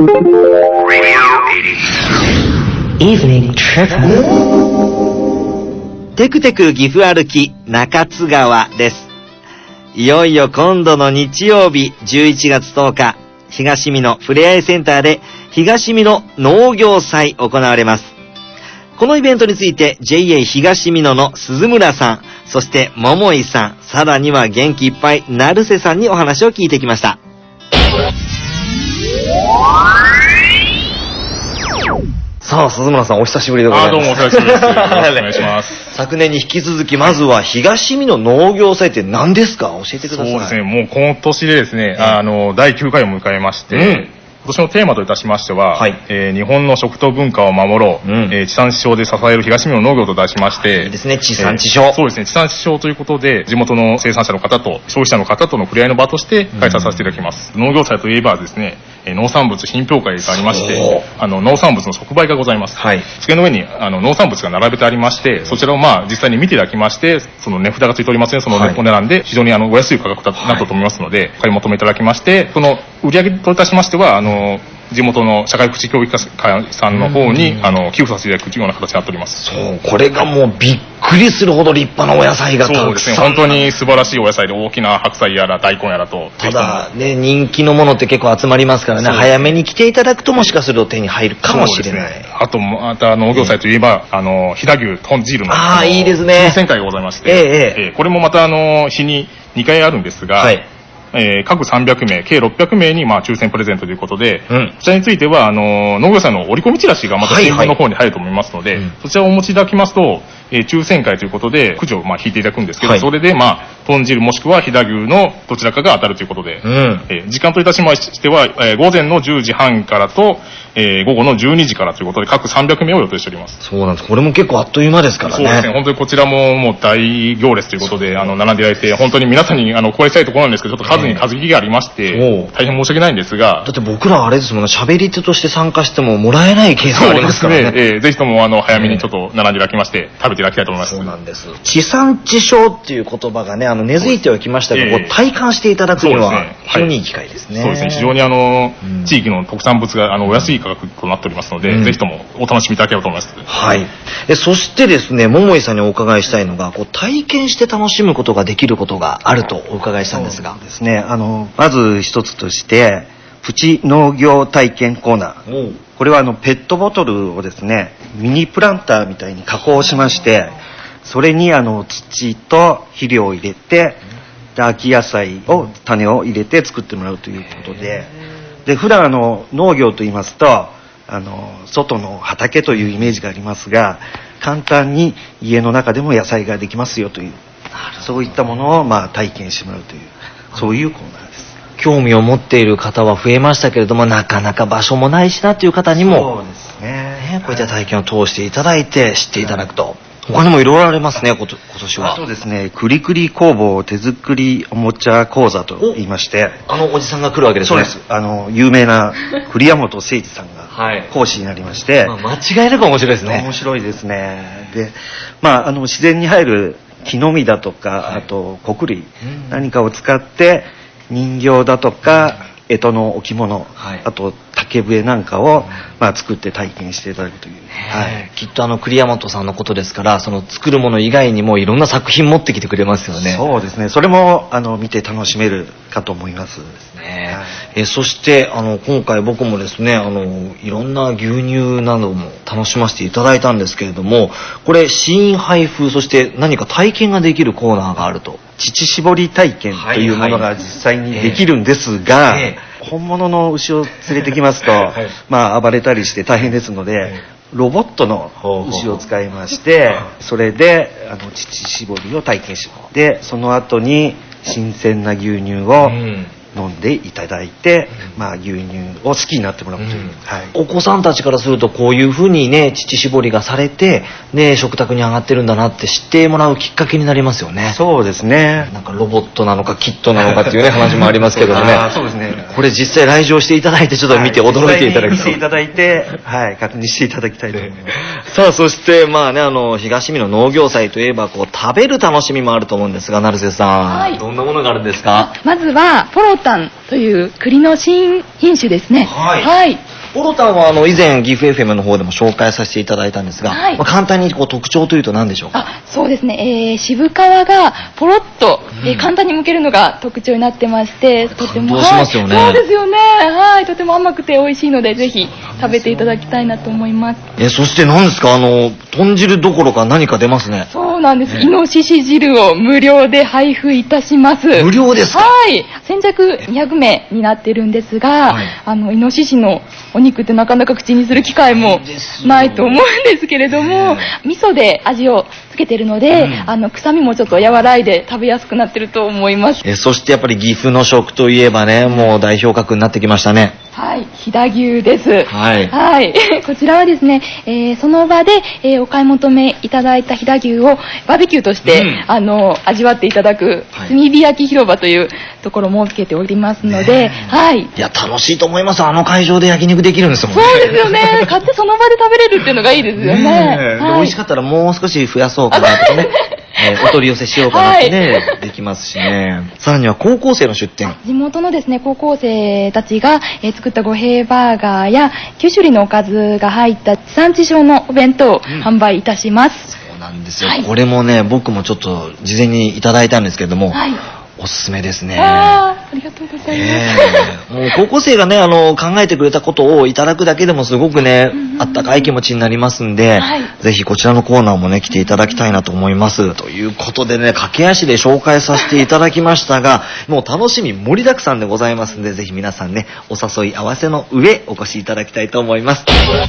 Evening Trip。テクテク岐阜歩き中津川です。いよいよ今度の日曜日11月10日、東美濃ふれあいセンターで東美濃農業祭行われます。このイベントについて JA 東美濃の鈴村さん、そして桃井さん、さらには元気いっぱい成瀬さんにお話を聞いてきました。さあ、鈴村さんお久しぶりでございます。 どうもお久しぶりです。よろしくお願いします。 昨年に引き続き、まずは東美濃農業祭って何ですか？教えてください。 そうですね、もう今年でですね、第9回を迎えまして、今年のテーマといたしましては、日本の食と文化を守ろう、地産地消で支える東美濃農業と題しまして、 いいですね、地産地消。 そうですね、地産地消ということで、地元の生産者の方と消費者の方との触れ合いの場として開催させていただきます。農業祭といえばですね、農産物品評会がありまして、農産物の即売がございます。机の上に農産物が並べてありまして、そちらを実際に見ていただきまして、その値札がついておりますね、そのお値段で非常にお安い価格となったと思いますので、買い求めいただきまして、その売上といたしましては、地元の社会福祉協議会さんの方に寄付させていただくような形になっております。 そう、これがもうびっくりするほど立派なお野菜がたくさん。 そうですね、本当に素晴らしいお野菜で、大きな白菜やら大根やらと。 ただね、人気のものって結構集まりますからね、早めに来ていただくともしかすると手に入るかもしれない。 あとまた農業祭といえば、飛騨牛豚汁のいいですね、 抽選会がございまして、これもまた日に2回あるんですが、各300名、計600名に抽選プレゼントということで、こちらについては農業祭の折り込みチラシがまた新聞の方に入ると思いますので、そちらをお持ちいただきますと、抽選会ということでくじを引いていただくんですけど、それで豚汁もしくは飛騨牛のどちらかが当たるということで、時間といたしましては、午前の10時半からと、午後の12時からということで各300名を予定しております。 そうなんです。これも結構あっという間ですからね。 そうですね、本当にこちらももう大行列ということで並んでいただいて、本当に皆さんにお配りしたいところなんですけど、ちょっと数に数引きがありまして、大変申し訳ないんですが、 だって僕らあれですもんね、喋り手として参加してももらえないケースがありますからね。 そうですね、ぜひとも早めにちょっと並んでいただきまして食べていただきたいと思います。 そうなんです。地産地消っていう言葉がね、根付いてはきましたけど、体感していただくには非常にいい機会ですね。 そうですね、非常に地域の特産物がお安い価格となっておりますので、ぜひともお楽しみいただければと思います。 はい。そしてですね、桃井さんにお伺いしたいのが、体験して楽しむことができることがあるとお伺いしたんですが。 そうですね、まず一つとして、プチ農業体験コーナー。これはペットボトルをですね、ミニプランターみたいに加工しまして、それに土と肥料を入れて、秋野菜を種を入れて作ってもらうということで、普段農業と言いますと外の畑というイメージがありますが、簡単に家の中でも野菜ができますよという、そういったものを体験してもらうという、そういうコーナーです。 興味を持っている方は増えましたけれども、なかなか場所もないしなという方にも、 そうですね、 こういった体験を通していただいて知っていただくと、他にもいろいろありますね、今年は。 そうですね、くりくり工房手作りおもちゃ講座と言いまして、 おじさんが来るわけですね。 そうです。有名な栗山本誠二さんが講師になりまして、 間違いなく面白いですね。 面白いですね。で、自然に入る木の実だとか、あと穀類、何かを使って人形だとか干支の置物、あと竹笛なんかを作って体験していただくという、 きっと栗山本さんのことですから、その作るもの以外にもいろんな作品持ってきてくれますよね。 そうですね、それも見て楽しめるかと思います。 そして今回僕もですねいろんな牛乳なども楽しませていただいたんですけれども、これ試飲配布、そして何か体験ができるコーナーがあると。 乳搾り体験というものが実際にできるんですが、本物の牛を連れてきますと、暴れたりして大変ですので、ロボットの牛を使いまして、それで乳搾りを体験します。でその後に新鮮な牛乳を飲んでいただいて、牛乳を好きになってもらうという、 お子さんたちからするとこういうふうにね乳搾りがされて、食卓に上がってるんだなって知ってもらうきっかけになりますよね。 そうですね、 なんかロボットなのかキットなのかっていう話もありますけどもねそうですね、 これ実際来場していただいてちょっと見て驚いていただきたい、 見ていただいて、確認していただきたいと思います。 さあ、そして東美濃農業祭といえば食べる楽しみもあると思うんですが、成瀬さん、どんなものがあるんですか？ まずはポロタンという栗の新品種ですね。 オロタンは以前岐阜 FM の方でも紹介させていただいたんですが、 はい、 簡単に特徴というと何でしょうか？ そうですね、渋皮がポロッと、簡単に剥けるのが特徴になってまして、とても感動しますよね。 そうですよね。はい、とても甘くて美味しいので、ぜひ食べていただきたいなと思います。 そして何ですか、豚汁どころか何か出ますね。 そうなんです。イノシシ汁を無料で配布いたします。 無料ですか？ はい。先着200名になってるんですが、イノシシのお肉ってなかなか口にする機会もないと思うんですけれども、味噌で味をつけてるので、臭みもちょっと和らいで食べやすくなってると思います。 そしてやっぱり岐阜の食といえばね、もう代表格になってきましたね。 はい、飛騨牛です。 はい。 はい。こちらはですね、その場で、お買い求めいただいた飛騨牛をバーベキューとして、味わっていただく、炭火焼き広場というところを設けておりますので、はい。 いや、楽しいと思います。会場で焼肉できるんですもんね。 そうですよね。買ってその場で食べれるっていうのがいいですよね。 美味しかったらもう少し増やそうかなとかね。お取り寄せしようかなってね、できますしね。さらには高校生の出店。 地元のですね、高校生たちが、作った五平バーガーや9種類のおかずが入った地産地消のお弁当を販売いたします。 そうなんですよ。これもね、僕もちょっと事前にいただいたんですけれども、おすすめですね。 ありがとうございます。 もう高校生がね、考えてくれたことをいただくだけでもすごくね、あったかい気持ちになりますんで、ぜひこちらのコーナーもね、来ていただきたいなと思います。ということでね、駆け足で紹介させていただきましたが、もう楽しみ盛りだくさんでございますんで、ぜひ皆さんね、お誘い合わせの上、お越しいただきたいと思います。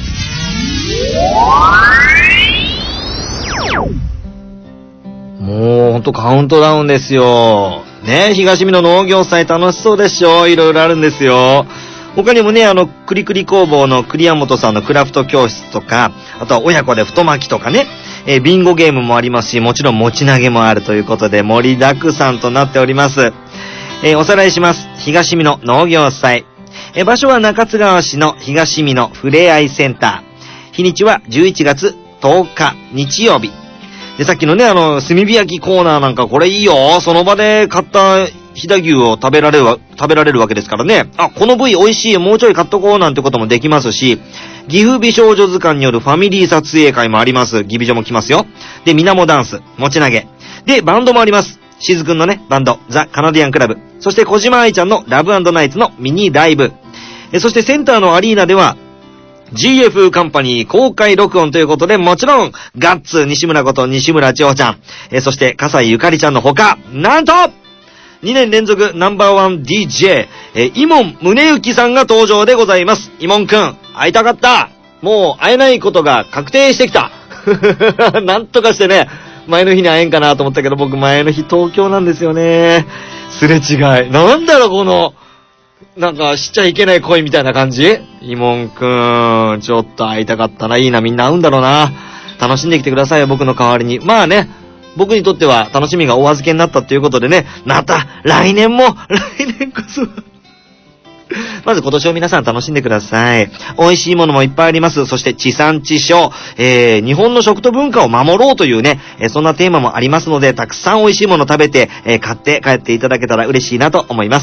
もうほんとカウントダウンですよ。ね、東見の農業祭楽しそうでしょ。いろいろあるんですよ。他にもね、くりくり工房の栗山本さんのクラフト教室とか、あとは親子で太巻きとかね、ビンゴゲームもありますし、もちろん持ち投げもあるということで盛りだくさんとなっております。おさらいします。東見の農業祭。場所は中津川市の東見のふれあいセンター。日にちは11月10日日曜日。で、さっきのね、炭火焼きコーナーなんかこれいいよ。その場で買った飛騨牛を食べられるわけですからね。この部位美味しい。もうちょい買っとこうなんてこともできますし、岐阜美少女図鑑によるファミリー撮影会もあります。岐美女も来ますよ。で、みなもダンス、持ち投げ。で、バンドもあります。しずくんのね、バンド、ザ・カナディアンクラブ。そして小島愛ちゃんのラブ&ナイツのミニライブ。そしてセンターのアリーナでは、GF カンパニー公開録音ということで、もちろん、ガッツ西村こと西村千穂ちゃん、そして笠井ゆかりちゃんのほか、なんと !2 年連続ナンバーワン DJ、イモン宗行さんが登場でございます。イモンくん、会いたかった。もう会えないことが確定してきた。なんとかしてね、前の日に会えんかなと思ったけど、僕前の日東京なんですよね。すれ違い。なんだろう、この、なんか、しちゃいけない恋みたいな感じ？イモンくん、ちょっと会いたかったな。いいな、みんな会うんだろうな。楽しんできてくださいよ、僕の代わりに。まあね、僕にとっては楽しみがお預けになったっていうことでね、また、来年こそ。まず今年を皆さん楽しんでください。美味しいものもいっぱいあります。そして地産地消、日本の食と文化を守ろうというね、そんなテーマもありますので、たくさん美味しいもの食べて、買って帰っていただけたら嬉しいなと思います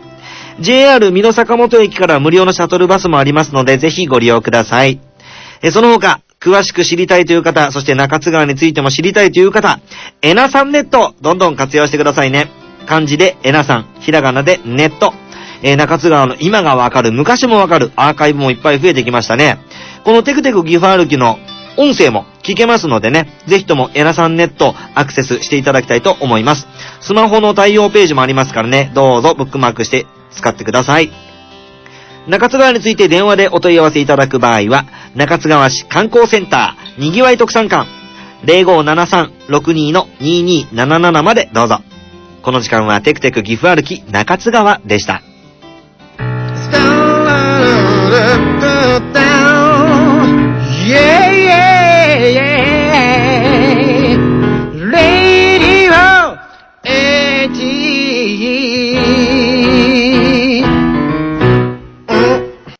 。JR 美濃坂本駅から無料のシャトルバスもありますので、ぜひご利用ください。その他、詳しく知りたいという方、そして中津川についても知りたいという方、えなさんネット、どんどん活用してくださいね。漢字でえなさん、ひらがなでネット。中津川の今がわかる、昔もわかる、アーカイブもいっぱい増えてきましたね。このテクテク岐阜歩きの音声も聞けますのでね、ぜひともえなさんネットアクセスしていただきたいと思います。スマホの対応ページもありますからね、どうぞブックマークして使ってください。中津川について電話でお問い合わせいただく場合は、中津川市観光センター、にぎわい特産館、0573-62-2277 までどうぞ。この時間はテクテク岐阜歩き中津川でした。Yeah!